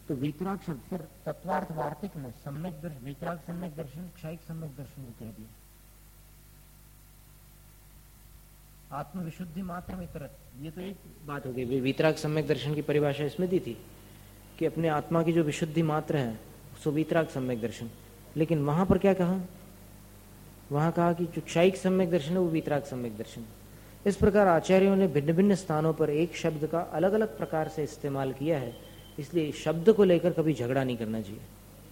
तो वीतराग शब्द फिर तत्वार्थ वार्तिक में सम्यक दर्शन, वीतराग सम्यक दर्शन, क्षयिक सम्यक दर्शन को कह दिया। आत्म विशुद्धि मात्र में तरत, ये तो एक बात हो गई। वीतराग सम्यक दर्शन की परिभाषा इसमें दी थी कि अपने आत्मा की जो विशुद्धि मात्र है सो वीतराग सम्यक दर्शन। लेकिन वहां पर क्या कहा, वहां कहा कि जो क्षयिक सम्यक दर्शन है वो वीतराग सम्यक दर्शन। इस प्रकार आचार्यों ने भिन्न भिन्न स्थानों पर एक शब्द का अलग अलग प्रकार से इस्तेमाल किया है, इसलिए शब्द को लेकर कभी झगड़ा नहीं करना चाहिए।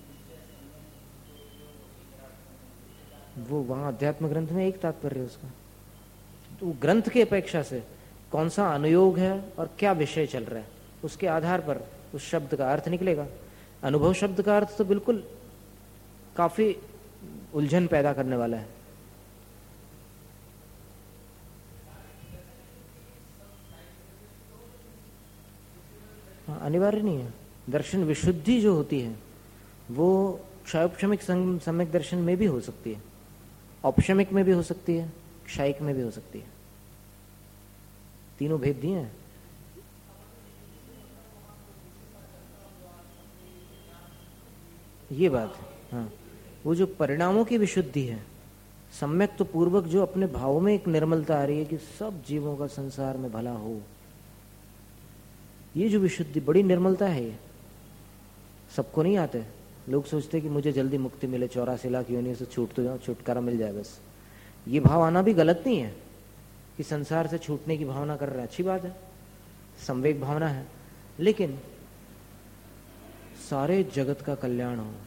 वो वहां अध्यात्म ग्रंथ में एक तात्पर्य है उसका, तो ग्रंथ की अपेक्षा से कौन सा अनुयोग है और क्या विषय चल रहा है उसके आधार पर उस शब्द का अर्थ निकलेगा। अनुभव शब्द का अर्थ तो बिल्कुल काफी उलझन पैदा करने वाला है। अनिवार्य नहीं है। दर्शन विशुद्धि जो होती है वो क्षयोपशमिक सम्यक दर्शन में भी हो सकती है, औपशमिक में भी हो सकती है, क्षयिक में भी हो सकती है। तीनों भेद दिए हैं। ये बात है। हाँ, वो जो परिणामों की विशुद्धि है, सम्यक तो पूर्वक जो अपने भाव में एक निर्मलता आ रही है कि सब जीवों का संसार में भला हो, ये जो विशुद्धि बड़ी निर्मलता है, ये सबको नहीं आते। लोग सोचते कि मुझे जल्दी मुक्ति मिले, 84 लाख योनियों से छूट तो जाओ, छुटकारा मिल जाए बस। ये भाव आना भी गलत नहीं है कि संसार से छूटने की भावना कर रहे हैं, अच्छी बात है, संवेग भावना है, लेकिन सारे जगत का कल्याण हो,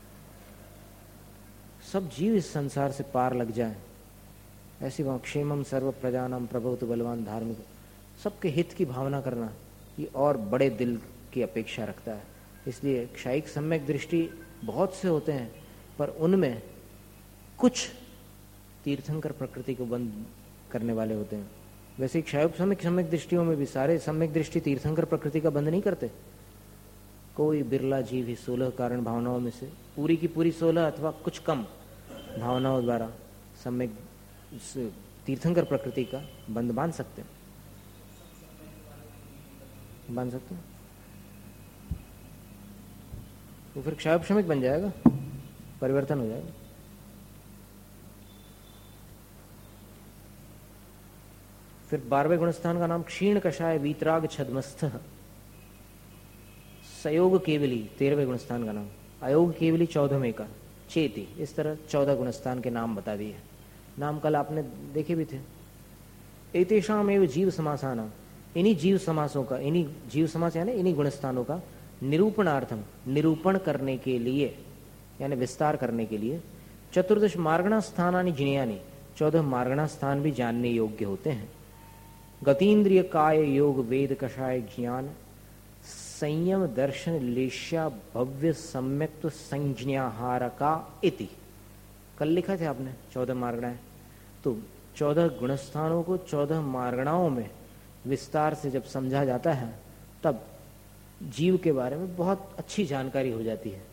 सब जीव इस संसार से पार लग जाए, ऐसी वहां क्षेमम सर्व प्रजानाम प्रभुत्व बलवान धार्मिक, सबके हित की भावना करना ये और बड़े दिल की अपेक्षा रखता है। इसलिए क्षयिक सम्यक दृष्टि बहुत से होते हैं, पर उनमें कुछ तीर्थंकर प्रकृति को बंद करने वाले होते हैं। वैसे क्षयोपशमिक सम्यक दृष्टियों में भी सारे सम्यक दृष्टि तीर्थंकर प्रकृति का बंद नहीं करते। कोई बिरला जीव ही 16 कारण भावनाओं में से पूरी की पूरी 16 अथवा कुछ कम भावनाओं द्वारा सम्यक तीर्थंकर प्रकृति का बंद बांध सकते हैं, बांध सकते हैं, तो फिर क्षयोपशमिक बन जाएगा, परिवर्तन हो जाएगा। फिर 12वें गुणस्थान का नाम क्षीण कषाय वीतराग छद्मस्थ सयोग केवली, 13वें गुणस्थान का नाम, अयोग केवली 14वें का चेती। इस तरह 14 गुणस्थान के नाम बता दिए। नाम कल आपने देखे भी थे। एतेषाम एव जीव समासानाम, इन्हीं जीव समासों का, इन्हीं जीव समास यानी इन्हीं गुणस्थानों का निरूपणार्थम, निरूपण करने के लिए यानी विस्तार करने के लिए 14 मार्गणा स्थानानि जिनियानि, 14 मार्गणा स्थान भी जानने योग्य होते हैं। गतीन्द्रिय काय योग वेद कषाय ज्ञान संयम दर्शन लेश्या भव्य सम्यक्त्व संज्ञाहारका इति। कल लिखा थे आपने 14 मार्गणाएं, तो 14 गुणस्थानों को 14 मार्गणाओं में विस्तार से जब समझा जाता है तब जीव के बारे में बहुत अच्छी जानकारी हो जाती है।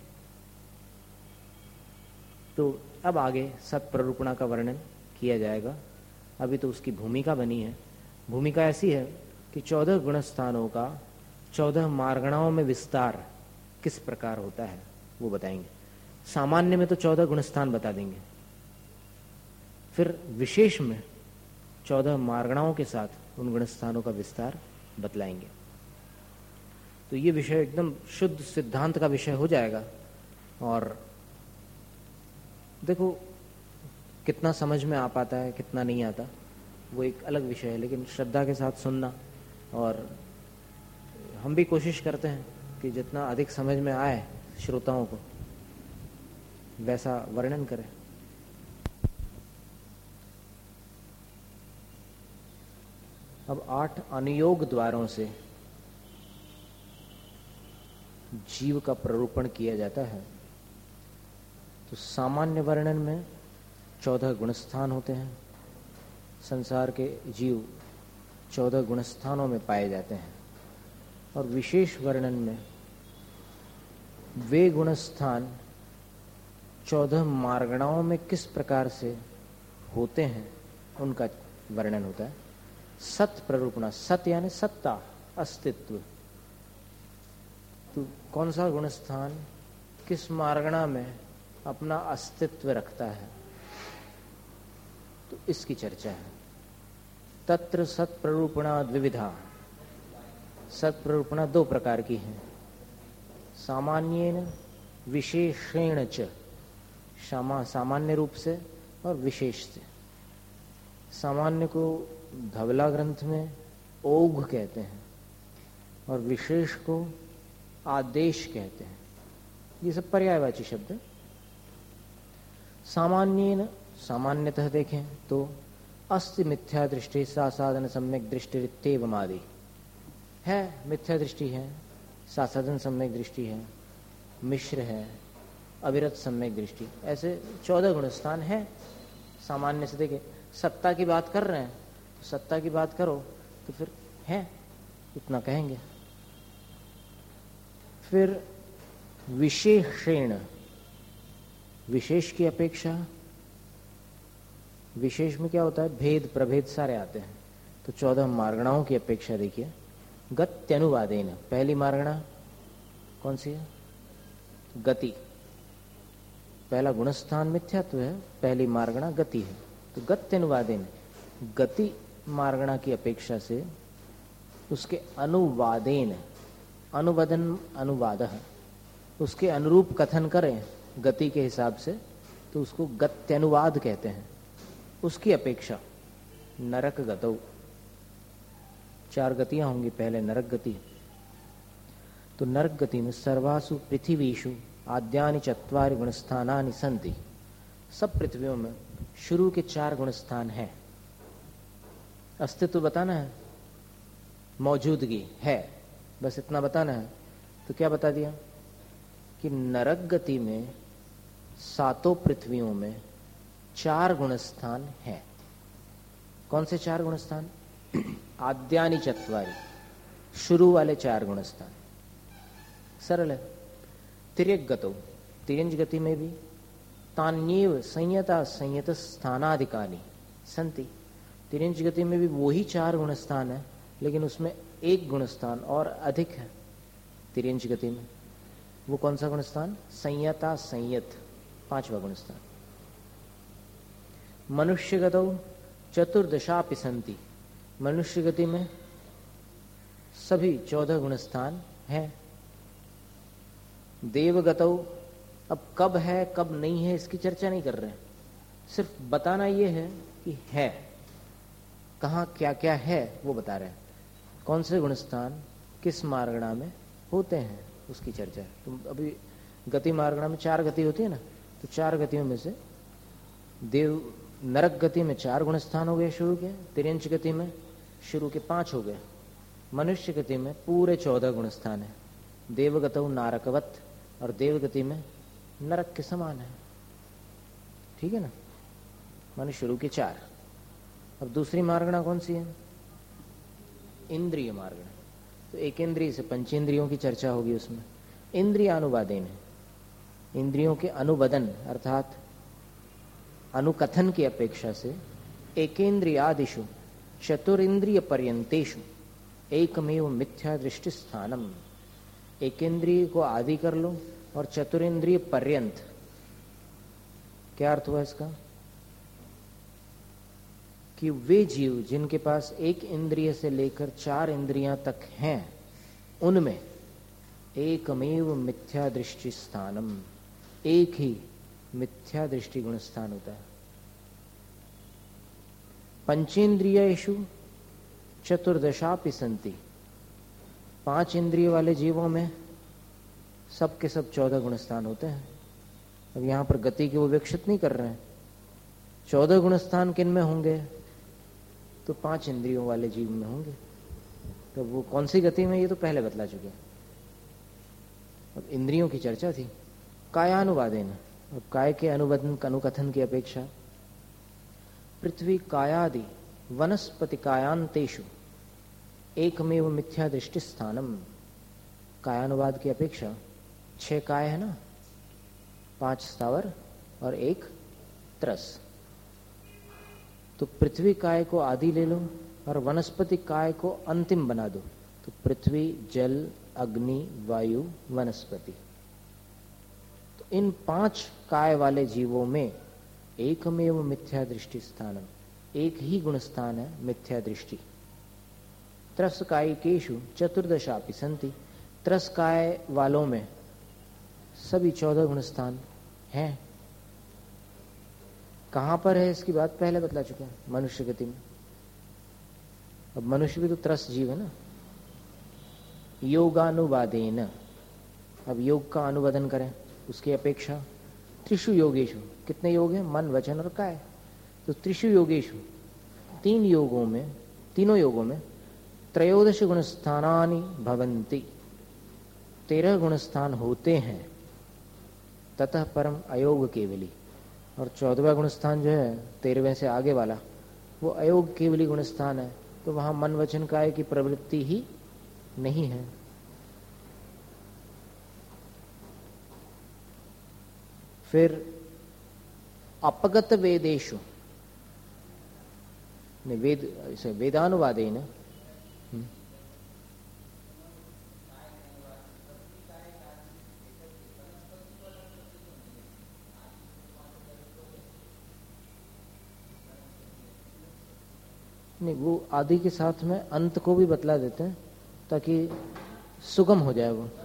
तो अब आगे सत्प्ररूपणा का वर्णन किया जाएगा। अभी तो उसकी भूमिका बनी है। भूमिका ऐसी है कि 14 गुणस्थानों का 14 मार्गणाओं में विस्तार किस प्रकार होता है वो बताएंगे। सामान्य में तो 14 गुणस्थान बता देंगे, फिर विशेष में 14 मार्गणाओं के साथ उन गुणस्थानों का विस्तार बतलाएंगे। तो ये विषय एकदम शुद्ध सिद्धांत का विषय हो जाएगा। और देखो कितना समझ में आ पाता है कितना नहीं आता वो एक अलग विषय है, लेकिन श्रद्धा के साथ सुनना, और हम भी कोशिश करते हैं कि जितना अधिक समझ में आए श्रोताओं को वैसा वर्णन करें। अब 8 अनुयोग द्वारों से जीव का प्ररूपण किया जाता है। तो सामान्य वर्णन में 14 गुणस्थान होते हैं। संसार के जीव 14 गुणस्थानों में पाए जाते हैं, और विशेष वर्णन में वे गुणस्थान 14 मार्गणाओं में किस प्रकार से होते हैं उनका वर्णन होता है। सत प्ररूपणा, सत यानी सत्ता, अस्तित्व, तो कौन सा गुणस्थान किस मार्गणा में अपना अस्तित्व रखता है, तो इसकी चर्चा है। तत्र सत्प्ररूपणा द्विविधा, सत्प्ररूपणा दो प्रकार की है। सामान्येन विशेषेण च, सामान्य रूप से और विशेष से। सामान्य को धवला ग्रंथ में ओघ कहते हैं और विशेष को आदेश कहते हैं। ये सब पर्यायवाची शब्द है। सामान्येन, सामान्यतः देखें तो अस्ति मिथ्या दृष्टि सा साधन सम्यक दृष्टिरित्येवम् आदि है। मिथ्या दृष्टि है, साधन सम्यक दृष्टि है, मिश्र है, अविरत सम्यक दृष्टि, ऐसे 14 गुणस्थान है। सामान्य से देखे, सत्ता की बात कर रहे हैं तो सत्ता की बात करो तो फिर है, इतना कहेंगे। फिर विशेषेण, विशेष की अपेक्षा, विशेष में क्या होता है, भेद प्रभेद सारे आते हैं। तो 14 मार्गणाओं की अपेक्षा देखिए। गत्यनुवादेन, पहली मार्गणा कौन सी है, गति। पहला गुणस्थान मिथ्यात्व है, पहली मार्गणा गति है। तो गत्यनुवादेन, गति मार्गणा की अपेक्षा से उसके अनुवादेन, अनुवदन अनुवादः, उसके अनुरूप कथन करें गति के हिसाब से तो उसको गत्यनुवाद कहते हैं। उसकी अपेक्षा नरक गतौ, 4 गतियां होंगी। पहले नरक गति, तो नरक गति में सर्वासु पृथ्वीषु आद्यानि 4 गुणस्थानानि सन्ति। सब पृथ्वियों में शुरू के 4 गुणस्थान हैं। अस्तित्व बताना है, मौजूदगी है, बस इतना बताना है। तो क्या बता दिया कि नरक गति में 7 पृथ्वियों में 4 गुणस्थान हैं। कौन से 4 गुणस्थान? आद्यानि 4, शुरू वाले 4 गुणस्थान। सरल है। तिर्यक गतौ, तिर्यंज गति में भी तान्येव संयता संयत स्थानाधिकानि संति। तिर्यंज गति में भी वही 4 गुणस्थान है, लेकिन उसमें एक गुणस्थान और अधिक है। तिर्यंज गति में वो कौन सा गुणस्थान? संयता संयत, 5वां गुणस्थान। मनुष्य गतौ 14 सन्ति। मनुष्य गति में सभी 14 गुणस्थान हैं। देवगतौ, अब कब है कब नहीं है इसकी चर्चा नहीं कर रहे हैं, सिर्फ बताना ये है कि है, कहाँ क्या क्या है वो बता रहे हैं। कौन से गुणस्थान किस मार्गणा में होते हैं उसकी चर्चा है। तो अभी गति मार्गणा में 4 गति होती है ना, तो 4 गतियों में से देव नरक गति में 4 गुणस्थान हो गए शुरू के, तिर्यंच गति में शुरू के 5 हो गए, मनुष्य गति में पूरे 14 गुणस्थान है। देवगतौ नारकवत, और देवगति में नरक के समान है। ठीक है ना, माने शुरू के 4। अब दूसरी मार्गणा कौन सी है? इंद्रिय मार्गणा। तो एक इंद्रिय से पंचेंद्रियों की चर्चा होगी उसमें। इंद्रियानुवादेन है, इंद्रियों के अनुवदन अर्थात अनुकथन की अपेक्षा से एकेन्द्रियादिषु चतुरिंद्रिय पर्यंतेषु एकमेव मिथ्या दृष्टि स्थानम। एकेंद्रिय को आदि कर लो और चतुरिंद्रिय पर्यंत, क्या अर्थ हुआ इसका? कि वे जीव जिनके पास एक इंद्रिय से लेकर 4 इंद्रियां तक हैं, उनमें एकमेव मिथ्या दृष्टि स्थानम, एक ही मिथ्या दृष्टि गुण स्थान होता है। पंचेन्द्रियेषु 14 सन्ति। 5 इंद्रिय वाले जीवों में सब के सब 14 गुणस्थान होते हैं। अब यहाँ पर गति की वो विकसित नहीं कर रहे हैं। 14 गुणस्थान किन में होंगे? तो 5 इंद्रियों वाले जीव में होंगे। तो वो कौन सी गति में, ये तो पहले बतला चुके हैं। अब इंद्रियों की चर्चा थी। कायानुवादेन, और काय के अनुवदन अनुकथन की अपेक्षा पृथ्वी कायादि वनस्पति कायांतेषु एकमेव मिथ्या दृष्टि स्थानम। कायानुवाद की अपेक्षा 6 काय है ना, 5 स्थावर और 1 त्रस। तो पृथ्वी काय को आदि ले लो और वनस्पति काय को अंतिम बना दो, तो पृथ्वी जल अग्नि, वायु, वनस्पति। तो इन 5 काय वाले जीवों में एकमेव मिथ्या दृष्टि स्थानम, एक ही गुण स्थान है मिथ्या दृष्टि। त्रस्कायिकेषु चतुर्दशापि सन्ति, त्रस्काय वालों में सभी 14 गुण स्थान हैं। कहां पर है इसकी बात पहले बतला चुके हैं, मनुष्य गति में। अब मनुष्य भी तो त्रस जीव है ना। योगानुवादेन, अब योग का अनुवादन करें उसकी अपेक्षा। त्रिषु योगेषु, कितने योग हैं, मन, वचन और काय। तो त्रिषु योगेषु, 3 योगों में, तीनों योगों में 13 गुण स्थानानि भवन्ति, 13 गुण स्थान होते हैं। ततः परम अयोग केवली, और 14वां गुण स्थान जो है 13वें से आगे वाला, वो अयोग केवली गुण स्थान है। तो वहां मन, वचन, काय की प्रवृत्ति ही नहीं है। फिर अपगत वेदेषु, वेदानुवादे न, नहीं, वो आदि के साथ में अंत को भी बतला देते हैं ताकि सुगम हो जाए वो।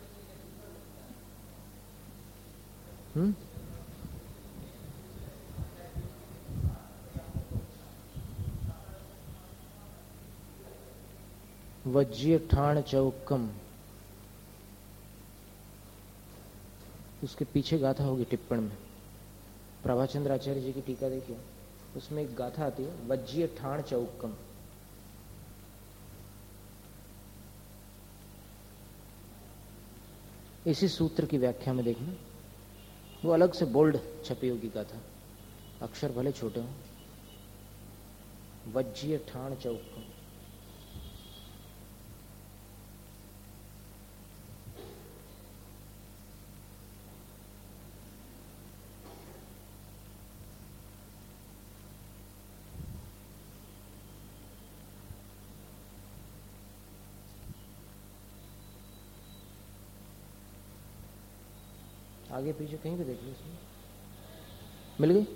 वज्य ठाण चौकम, उसके पीछे गाथा होगी टिप्पण में। प्रभाचंद्र आचार्य जी की टीका देखिए, उसमें एक गाथा आती है, वज्य ठाण चौकम। इसी सूत्र की व्याख्या में देखना, वो अलग से बोल्ड छपी होगी गाथा, अक्षर भले छोटे हों। वज्य ठाण चौकम। आगे पीछे कहीं भी देख लो, इसमें मिल गई।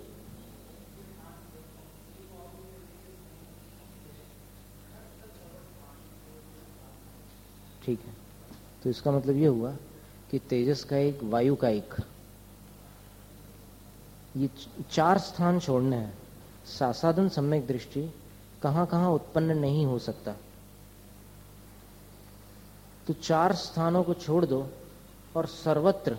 ठीक है, तो इसका मतलब ये हुआ कि तेजस का एक, वायु का एक, ये 4 स्थान छोड़ने हैं। सासाधन सम्यक दृष्टि कहां कहां उत्पन्न नहीं हो सकता, तो 4 स्थानों को छोड़ दो और सर्वत्र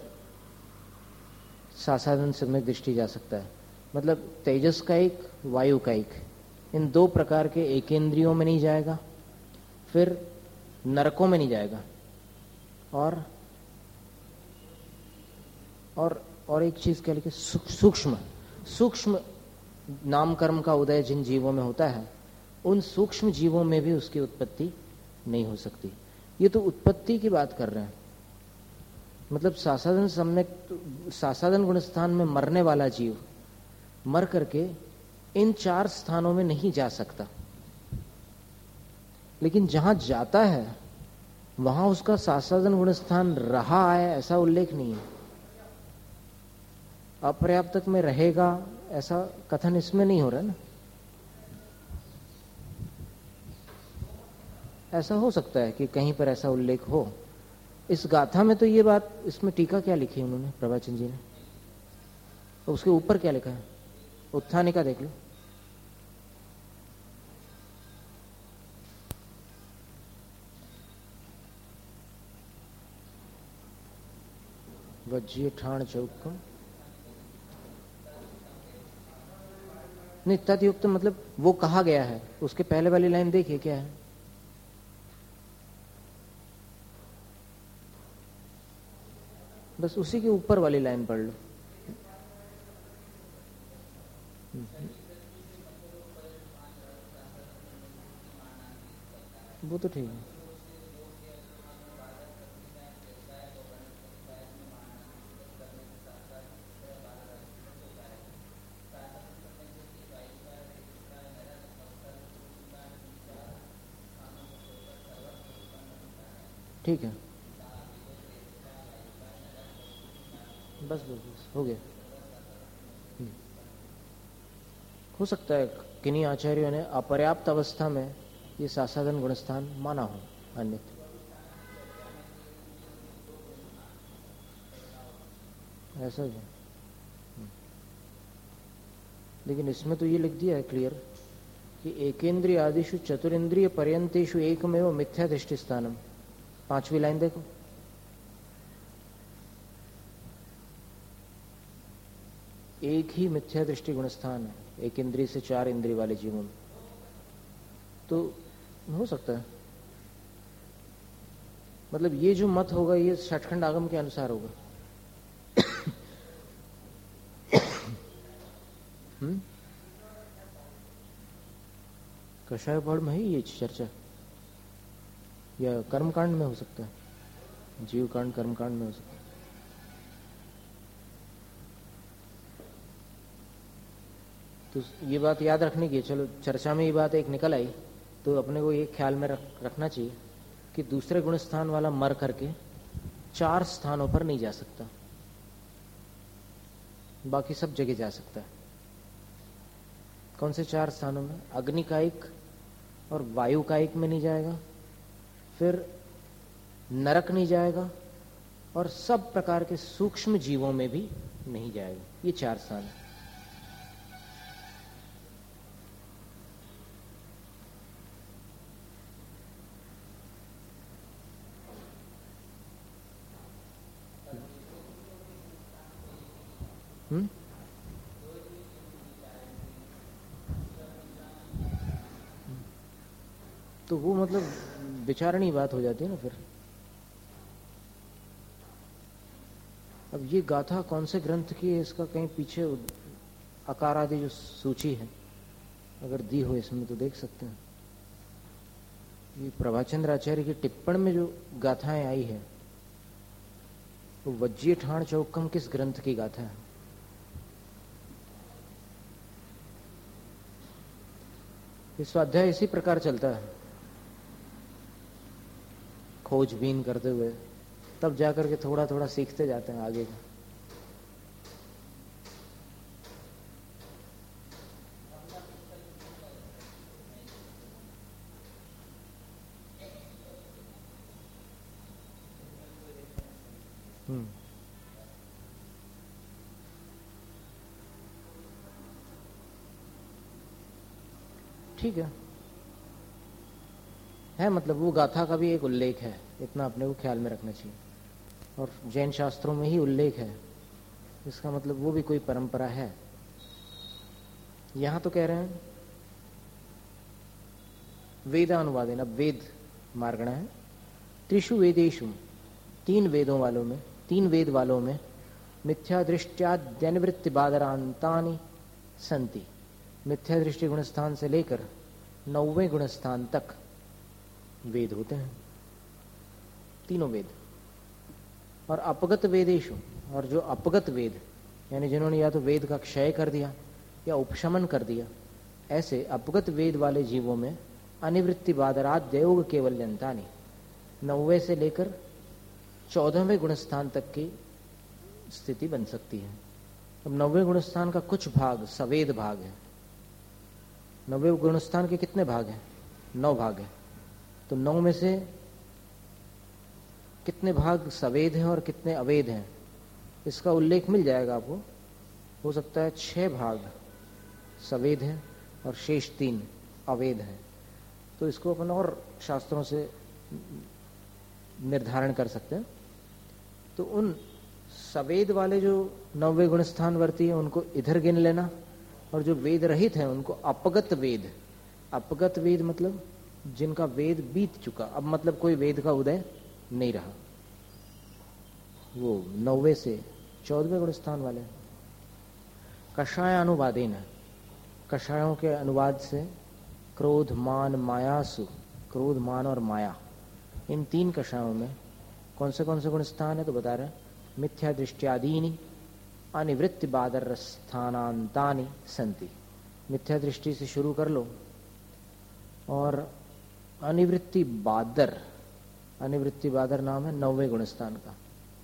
सासाधन सम्यक दृष्टि जा सकता है। मतलब तेजस का एक, वायु का एक, इन 2 प्रकार के एकेंद्रियों में नहीं जाएगा, फिर नरकों में नहीं जाएगा, और एक चीज क्या लिखे, सूक्ष्म नामकर्म का उदय जिन जीवों में होता है, उन सूक्ष्म जीवों में भी उसकी उत्पत्ति नहीं हो सकती। ये तो उत्पत्ति की बात कर रहे हैं। मतलब सासाधन गुण स्थान में मरने वाला जीव मर करके इन 4 स्थानों में नहीं जा सकता, लेकिन जहां जाता है वहां उसका सासाधन गुण स्थान रहा है ऐसा उल्लेख नहीं है। अपर्याप्तक में रहेगा ऐसा कथन इसमें नहीं हो रहा ना। ऐसा हो सकता है कि कहीं पर ऐसा उल्लेख हो। इस गाथा में तो ये बात, इसमें टीका क्या लिखी है उन्होंने, प्रभाचंद जी ने, तो उसके ऊपर क्या लिखा है, उत्थानिका देख लो। वज्य ठाण चौकम, नहीं, तदयुक्त मतलब वो कहा गया है। उसके पहले वाली लाइन देखिए क्या है, बस उसी के ऊपर वाली लाइन पढ़ लो। वो तो ठीक है। ठीक है, बस बस बस हो गया। हो सकता है किन्हीं आचार्यों ने अपर्याप्त अवस्था में ये सासादन गुणस्थान माना हो, अन्यथा ऐसा ही है। लेकिन इसमें तो ये लिख दिया है क्लियर कि एकेंद्रिय आदिशु चतुरेंद्रिय पर्यंतेषु एकमेव मिथ्या दृष्टि स्थानम। 5वीं लाइन देखो, एक ही मिथ्या दृष्टि गुणस्थान है एक इंद्रिय से 4 इंद्रिय वाले जीवों में। तो हो सकता है, मतलब ये जो मत होगा ये षटखंड आगम के अनुसार होगा। कषाय पढ़ में ही ये चर्चा, या कर्मकांड में हो सकता है, जीव कांड कर्मकांड में हो सकता है। तो ये बात याद रखने की, चलो चर्चा में ये बात एक निकल आई तो अपने को ये ख्याल में रखना चाहिए कि दूसरे गुण स्थान वाला मर करके 4 स्थानों पर नहीं जा सकता, बाकी सब जगह जा सकता है। कौन से 4 स्थानों में? अग्निकायिक और वायुकायिक में नहीं जाएगा, फिर नरक नहीं जाएगा, और सब प्रकार के सूक्ष्म जीवों में भी नहीं जाएगा। ये 4 स्थान है। तो वो मतलब विचारणीय बात हो जाती है ना फिर। अब ये गाथा कौन से ग्रंथ की है, इसका कहीं पीछे आकार आदि जो सूची है अगर दी हो इसमें तो देख सकते हैं। ये प्रभाचंद्र आचार्य की टिप्पण में जो गाथाएं आई है तो वज्जीय ठाण चौकम किस ग्रंथ की गाथा है? ये स्वाध्याय इसी प्रकार चलता है, खोजबीन करते हुए, तब जाकर के थोड़ा थोड़ा सीखते जाते हैं आगे का। ठीक है, मतलब वो गाथा का भी एक उल्लेख है, इतना अपने को ख्याल में रखना चाहिए। और जैन शास्त्रों में ही उल्लेख है, इसका मतलब वो भी कोई परंपरा है। यहां तो कह रहे हैं वेदानुवादेन, अब वेद मार्गणा है। त्रिषु वेदेषु, 3 वेदों वालों में, 3 वेद वालों में मिथ्या दृष्ट्याद्यनिवृत्ति बादरांतानि संति। मिथ्या दृष्टि गुणस्थान से लेकर 9वें गुणस्थान तक वेद होते हैं, तीनों वेद। और अपगत वेदेशु, और जो अपगत वेद यानी जिन्होंने या तो वेद का क्षय कर दिया या उपशमन कर दिया, ऐसे अपगत वेद वाले जीवों में अनिवृत्ति बादराद्य योग केवल्यंतानि, 9वें से लेकर 14वें गुणस्थान तक की स्थिति बन सकती है। अब 9वें गुणस्थान का कुछ भाग सवेद भाग है। 9वें गुणस्थान के कितने भाग हैं? 9 भाग हैं। तो 9 में से कितने भाग सवेद हैं और कितने अवेद हैं, इसका उल्लेख मिल जाएगा आपको। हो सकता है 6 भाग सवेद हैं और शेष 3 अवेद हैं। तो इसको अपन और शास्त्रों से निर्धारण कर सकते हैं। तो उन सवेद वाले जो 9वें गुणस्थान वर्ती है उनको इधर गिन लेना, और जो वेद रहित है उनको अपगत वेद। अपगत वेद मतलब जिनका वेद बीत चुका, अब मतलब कोई वेद का उदय नहीं रहा, वो 9वें से 14वें गुणस्थान वाले। कषाय अनुवादेन, कषायों के अनुवाद से क्रोध मान मायासु, क्रोध मान और माया, इन 3 कषायों में कौन से गुणस्थान है? तो बता रहे हैं मिथ्या दृष्टियादीनि अनिवृत्ति बादर स्थानांतानि संति। मिथ्या दृष्टि से शुरू कर लो और अनिवृत्ति बादर अनिवृत्ति बादर नाम है 9वें गुणस्थान का।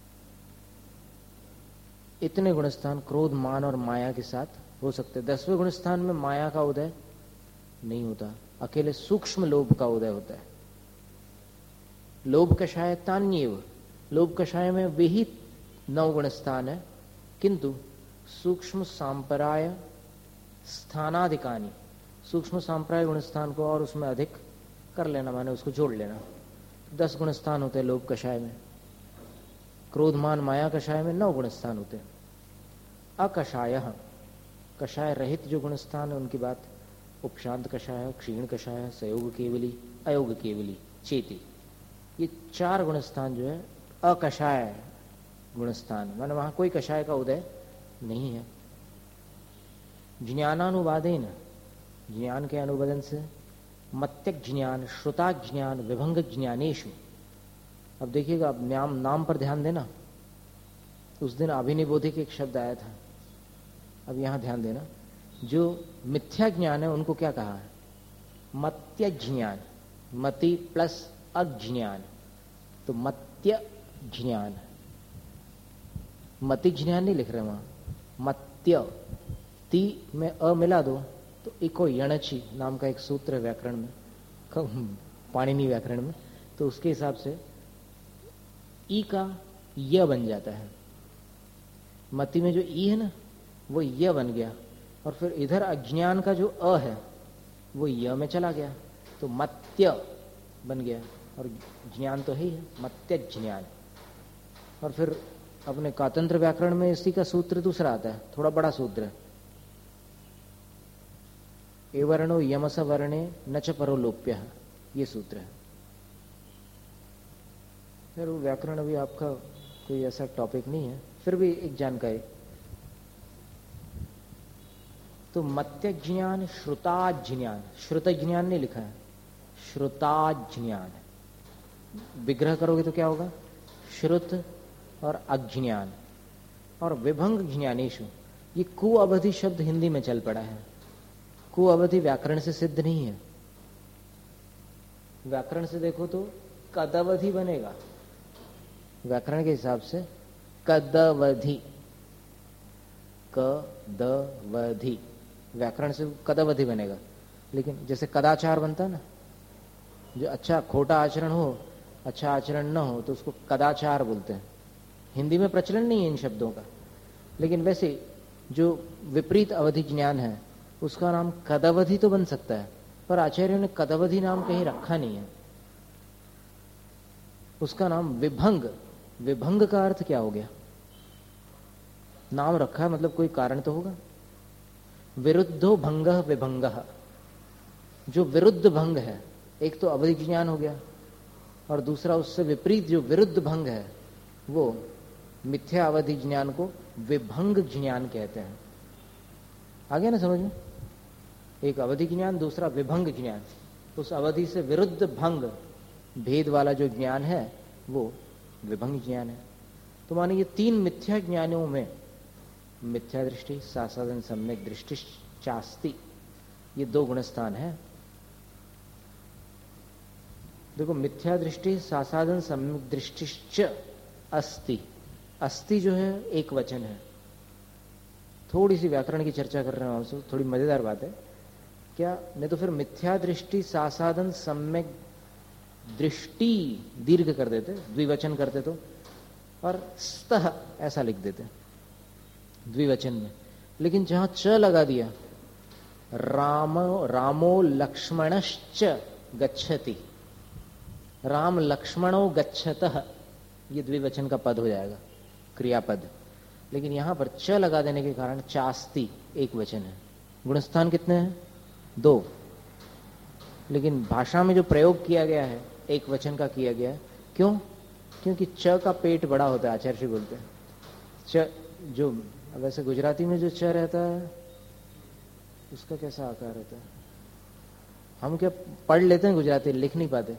इतने गुणस्थान क्रोध, मान और माया के साथ हो सकते। 10वें गुणस्थान में माया का उदय नहीं होता, अकेले सूक्ष्म लोभ का उदय होता है। लोभ कषाय तान्येव, लोभ कषाय में वे ही 9 गुणस्थान है, किंतु सूक्ष्म सांपराय स्थानाधिकानी, सूक्ष्म सांप्राय गुणस्थान को और उसमें अधिक कर लेना, माने उसको जोड़ लेना। 10 गुणस्थान होते हैं लोभ कषाय में। क्रोध, मान, माया कषाय में 9 गुणस्थान होते हैं। अकषाय, कषाय रहित जो गुणस्थान है उनकी बात, उपशांत कषाय, क्षीण कषाय, सयोग केवली, अयोग केवली, चेती, ये 4 गुणस्थान जो है अकषाय गुणस्थान, माने वहां कोई कषाय का उदय नहीं है। ज्ञानानुवादेन, ज्ञान के अनुवादन से, मत्यक ज्ञान, श्रुता ज्ञान, विभंग ज्ञानेशु। अब देखिएगा, अब नाम पर ध्यान देना। उस दिन अभिनिबोधिक एक शब्द आया था, अब यहां ध्यान देना। जो मिथ्या ज्ञान है उनको क्या कहा है? मत्य ज्ञान, मति प्लस अज्ञान, तो मत्य ज्ञान, मति ज्ञान नहीं लिख रहे वहां, मत्य, ती में अ मिला दो तो इको यणची नाम का एक सूत्र है व्याकरण में, पाणिनि व्याकरण में, तो उसके हिसाब से ई का य बन जाता है। मति में जो ई है ना वो य बन गया, और फिर इधर अज्ञान का जो अ है वो य में चला गया, तो मत्य बन गया, और ज्ञान तो है ही है, मत्य ज्ञान। और फिर अपने कातंत्र व्याकरण में इसी का सूत्र दूसरा आता है, थोड़ा बड़ा सूत्र है, एवर्णो यमस वर्णे न च परो लोप्य, ये सूत्र है। फिर वो व्याकरण अभी आपका कोई ऐसा टॉपिक नहीं है, फिर भी एक जानकारी। तो मत्य ज्ञान, श्रुता ज्ञान, श्रुत ज्ञान नहीं लिखा है, श्रुता ज्ञान। विग्रह करोगे तो क्या होगा? श्रुत और अज्ञान। और विभंग ज्ञानेशु, ये कुअवधि शब्द हिंदी में चल पड़ा है। कुअवधि व्याकरण से सिद्ध नहीं है। व्याकरण से देखो तो कदवधि बनेगा, व्याकरण के हिसाब से कदवधि, कदवधि व्याकरण से कदवधि बनेगा। लेकिन जैसे कदाचार बनता है ना, जो अच्छा खोटा आचरण हो, अच्छा आचरण न हो, तो उसको कदाचार बोलते हैं। हिंदी में प्रचलन नहीं है इन शब्दों का, लेकिन वैसे जो विपरीत अवधि ज्ञान है उसका नाम कदवधि तो बन सकता है, पर आचार्यों ने कदवधि नाम कहीं रखा नहीं है। उसका नाम विभंग, विभंग का अर्थ क्या हो गया? नाम रखा है मतलब कोई कारण तो होगा। विरुद्धो भंग विभंग, जो विरुद्ध भंग है, एक तो अवधि ज्ञान हो गया, और दूसरा उससे विपरीत जो विरुद्ध भंग है वो मिथ्या अवधि ज्ञान को विभंग ज्ञान कहते हैं। आ गया ना समझ में? एक अवधि ज्ञान, दूसरा विभंग ज्ञान। उस अवधि से विरुद्ध भंग, भेद वाला जो ज्ञान है वो विभंग ज्ञान है। तो माने ये 3 मिथ्या ज्ञानों में, मिथ्या दृष्टि, सासादन सम्यक दृष्टि चास्ति, ये 2 गुणस्थान है। देखो, मिथ्या दृष्टि, सासादन सम्यक दृष्टिश्च अस्ति, अस्ति जो है एक वचन है। थोड़ी सी व्याकरण की चर्चा कर रहे हैं आपसे, थोड़ी मजेदार बात है क्या? नहीं तो फिर मिथ्या दृष्टि सासादन सम्यक दृष्टि दीर्घ कर देते, द्विवचन करते तो, और स्तः ऐसा लिख देते द्विवचन में। लेकिन जहां च लगा दिया, रामो लक्ष्मणश्च गच्छति, राम लक्ष्मणो गच्छतः, ये द्विवचन का पद हो जाएगा, क्रियापद। लेकिन यहां पर च लगा देने के कारण चास्ति एक वचन है। गुणस्थान कितने हैं? 2। लेकिन भाषा में जो प्रयोग किया गया है एक वचन का किया गया है। क्यों? क्योंकि च का पेट बड़ा होता है, आचार्य जी बोलते हैं। च जो वैसे गुजराती में जो च रहता है उसका कैसा आकार रहता है? हम क्या पढ़ लेते हैं गुजराती, लिख नहीं पाते।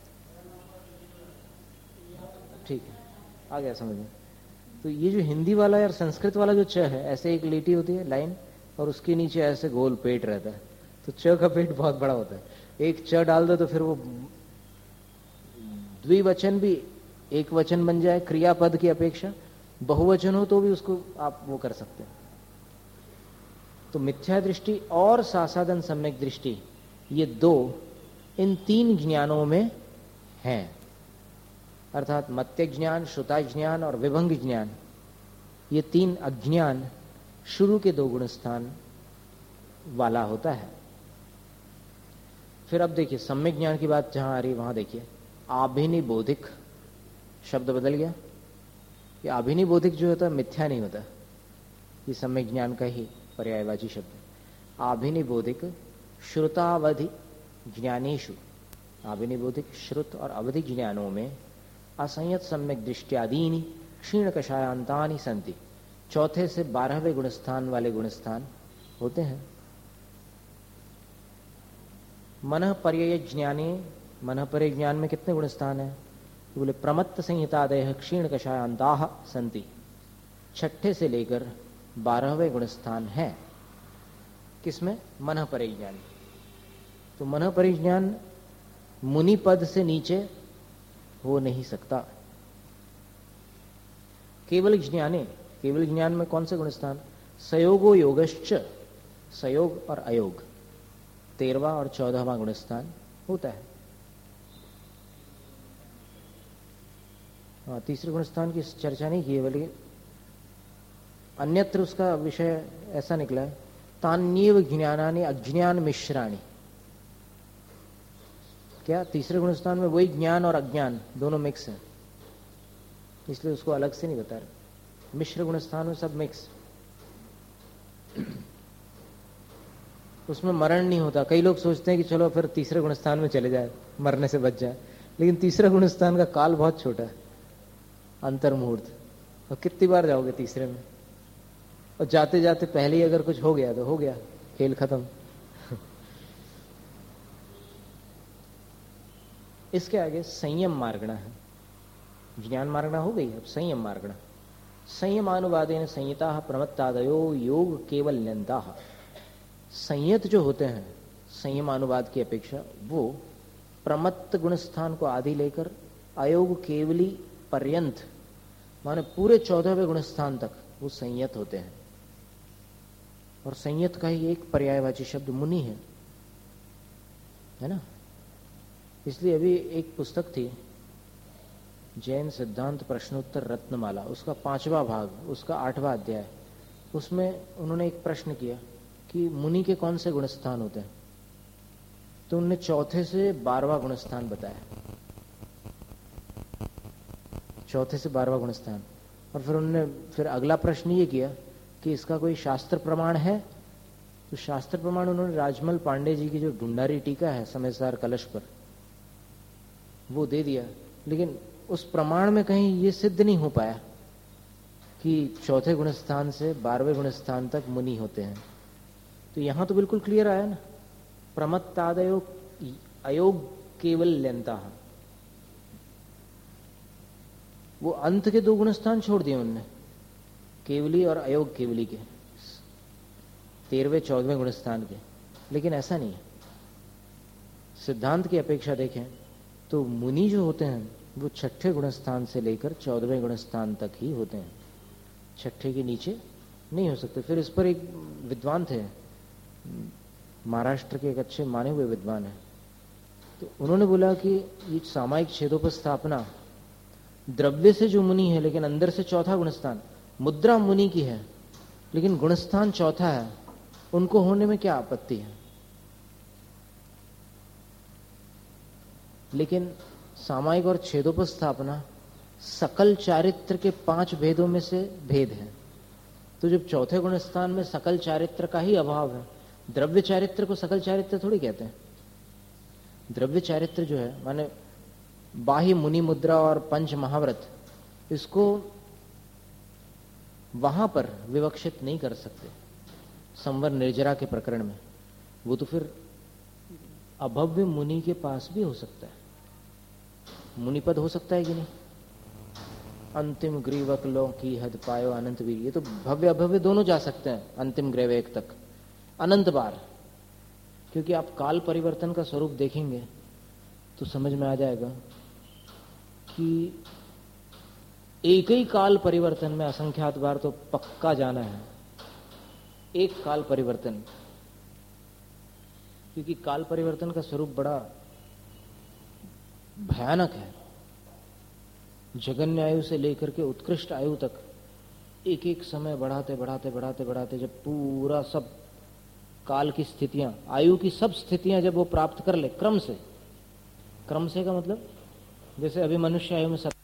ठीक है, आ गया समझ में। तो ये जो हिंदी वाला या संस्कृत वाला जो च है, ऐसे एक लीटी होती है, लाइन, और उसके नीचे ऐसे गोल पेट रहता है। तो च का पेट बहुत बड़ा होता है। एक च डाल दो तो फिर वो द्विवचन भी एक वचन बन जाए क्रियापद की अपेक्षा, बहुवचन हो तो भी उसको आप वो कर सकते हैं। तो मिथ्या दृष्टि और सासादन सम्यक दृष्टि, ये दो इन तीन ज्ञानों में हैं। अर्थात मत्य ज्ञान, श्रुता ज्ञान और विभंग ज्ञान, ये तीन अज्ञान शुरू के दो गुण स्थान वाला होता है। फिर अब देखिए सम्यक ज्ञान की बात जहां आ रही है वहां देखिए, आभिनिबोधिक शब्द बदल गया। ये आभिनिबोधिक जो होता है मिथ्या नहीं होता, ये सम्यक ज्ञान का ही पर्यायवाची शब्द है। आभिनिबोधिक श्रुतावधि ज्ञानेषु, आभिनिबोधिक श्रुत और अवधि ज्ञानों में असंयत सम्यक दृष्टियादीनि क्षीण कषायांतानि संति, चौथे से 12वें गुणस्थान वाले गुणस्थान होते हैं। मनः पर्यय ज्ञाने, मनः पर्यय ज्ञान में कितने गुणस्थान हैं? तो बोले प्रमत्त संहितादय क्षीण कषायांताः संति, छठे से लेकर 12वें गुणस्थान है। किसमें? मनः पर्यय ज्ञान। तो मनः पर्यय ज्ञान मुनि पद से नीचे हो नहीं सकता। केवल ज्ञाने, केवल ज्ञान में कौन से गुणस्थान? संयोगो योगश्च, संयोग और अयोग 13वां और 14वां गुणस्थान होता है। हाँ, तीसरे गुणस्थान की चर्चा नहीं की है, बल्कि अन्यत्र उसका विषय ऐसा निकला है, तान्येव ज्ञानानि अज्ञान मिश्राणि। क्या तीसरे गुणस्थान में वही ज्ञान और अज्ञान दोनों मिक्स है, इसलिए उसको अलग से नहीं बता रहे। मिश्र गुणस्थान में सब मिक्स, उसमें मरण नहीं होता। कई लोग सोचते हैं कि चलो फिर तीसरे गुणस्थान में चले जाए, मरने से बच जाए, लेकिन तीसरे गुणस्थान का काल बहुत छोटा है, अंतर मुहूर्त। और कितनी बार जाओगे तीसरे में, और जाते जाते पहले ही अगर कुछ हो गया तो हो गया, खेल खत्म। इसके आगे संयम मार्गणा है। ज्ञान मार्गणा हो गई, अब संयम मार्गणा। संयमानुवादेन संहिता प्रमत्तादयो योग केवल्यन्ता। संयत जो होते हैं संयमानुवाद की अपेक्षा, वो प्रमत्त गुणस्थान को आदि लेकर अयोग केवली पर्यंत, माने पूरे 14वें गुणस्थान तक वो संयत होते हैं। और संयत का ही एक पर्यायवाची शब्द मुनि है ना। इसलिए अभी एक पुस्तक थी जैन सिद्धांत प्रश्नोत्तर रत्नमाला, उसका 5वां भाग, उसका 8वां अध्याय, उसमें उन्होंने एक प्रश्न किया कि मुनि के कौन से गुणस्थान होते हैं, तो उन्होंने चौथे से 12वां गुणस्थान बताया, चौथे से 12वां गुणस्थान। और फिर उन्होंने फिर अगला प्रश्न ये किया कि इसका कोई शास्त्र प्रमाण है, तो शास्त्र प्रमाण उन्होंने राजमल पांडे जी की जो ढूंढारी टीका है समयसार कलश पर, वो दे दिया। लेकिन उस प्रमाण में कहीं ये सिद्ध नहीं हो पाया कि चौथे गुणस्थान से 12वें गुणस्थान तक मुनि होते हैं। तो यहां तो बिल्कुल क्लियर आया ना, प्रमत्तादयो अयोग केवल्यन्ता। वो अंत के 2 गुणस्थान छोड़ दिए उनने, केवली और अयोग केवली के, 13वें 14वें गुणस्थान के। लेकिन ऐसा नहीं है, सिद्धांत की अपेक्षा देखें तो मुनि जो होते हैं वो छठे गुणस्थान से लेकर 14वें गुणस्थान तक ही होते हैं, छठे के नीचे नहीं हो सकते। फिर इस पर एक विद्वान थे, महाराष्ट्र के एक अच्छे माने हुए विद्वान हैं, तो उन्होंने बोला कि ये सामायिक छेदोपस्थापना द्रव्य से जो मुनि है लेकिन अंदर से चौथा गुणस्थान, मुद्रा मुनि की है लेकिन गुणस्थान चौथा है, उनको होने में क्या आपत्ति है। लेकिन सामायिक और छेदोपस्थापना सकल चारित्र के 5 भेदों में से भेद है। तो जब चौथे गुणस्थान में सकल चारित्र का ही अभाव है, द्रव्य चारित्र को सकल चारित्र थोड़ी कहते हैं। द्रव्य चारित्र जो है माने बाह्य मुनि मुद्रा और पंच महाव्रत, इसको वहां पर विवक्षित नहीं कर सकते संवर निर्जरा के प्रकरण में। वो तो फिर अभव्य मुनि के पास भी हो सकता है, मुनिपद हो सकता है कि नहीं। अंतिम ग्रीवक लो की हद पायो अनंत वीर, ये तो भव्य अभव्य दोनों जा सकते हैं अंतिम ग्रीवक तक अनंत बार। क्योंकि आप काल परिवर्तन का स्वरूप देखेंगे तो समझ में आ जाएगा कि एक ही काल परिवर्तन में असंख्यात बार तो पक्का जाना है, एक काल परिवर्तन, क्योंकि काल परिवर्तन का स्वरूप बड़ा भयानक है। जघन्य आयु से लेकर के उत्कृष्ट आयु तक एक एक समय बढ़ाते बढ़ाते बढ़ाते बढ़ाते जब पूरा सब काल की स्थितियां, आयु की सब स्थितियां जब वो प्राप्त कर ले क्रम से का मतलब जैसे अभी मनुष्य आयु में